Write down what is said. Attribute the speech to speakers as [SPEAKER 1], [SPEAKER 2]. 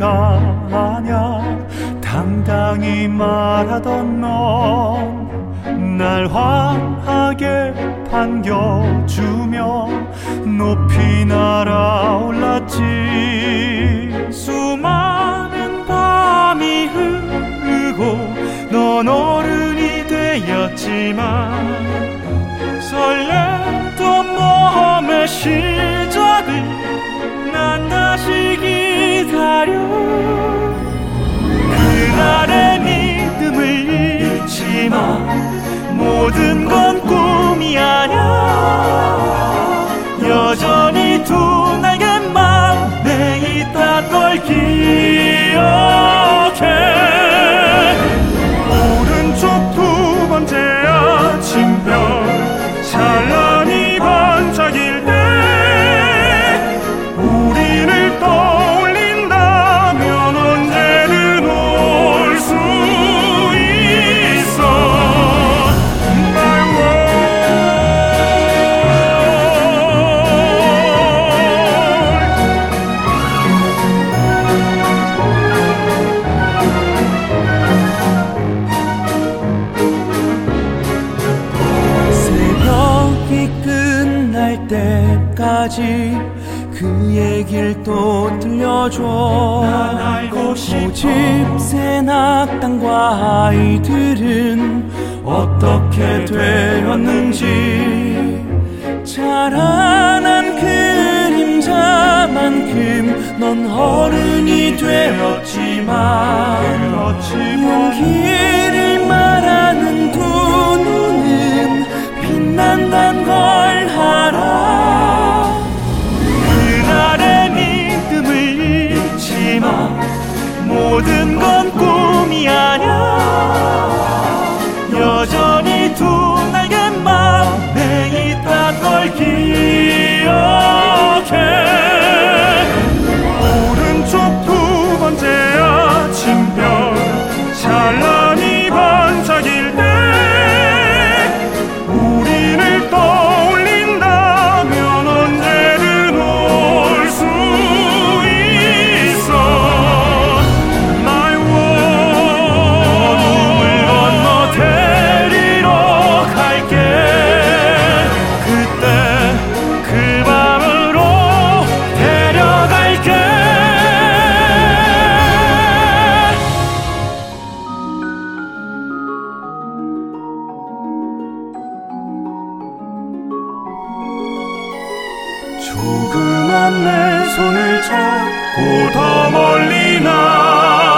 [SPEAKER 1] 아냐. 당당히 말하던 넌 날 환하게 반겨주며 높이 날아올랐지. 수많은 밤이 흐르고 넌 어른이 되었지만 설레던 몸의 시작을 난 다시 기다려. 그날의 믿음을 잊지 마. 모든 건 꿈이 아냐. 여전히 두 날개 맘에 있다 걸 기억해. 오른쪽 두 번째 아침별 찬란히 반짝일 때 우리를 떠올린다면 언제든 올 수 있어. My 새벽이 끝날 때까지 그의 길 또 들려줘. 난 알고 싶어. 고집센 악당과 아이들은 어떻게 되었는지. 자라난 그림자만큼 넌 어른이 되었지만 용기를 말하는 두 눈은 빛난단 걸 알아. 그날의 믿음을 잊지 마. 모든 건 꿈이 아냐. 여전히 두 날개 맘에 있다 걸 기억해. 오른쪽 두 번째 아침별 찬란히 반짝일 때 우리를 떠올린다면 언제든 올 수 있어. My world. 눈물 건너 데리러 갈게. 그때 그 밤으로 데려갈게. 조그만 내 손을 잡고 더 멀리 나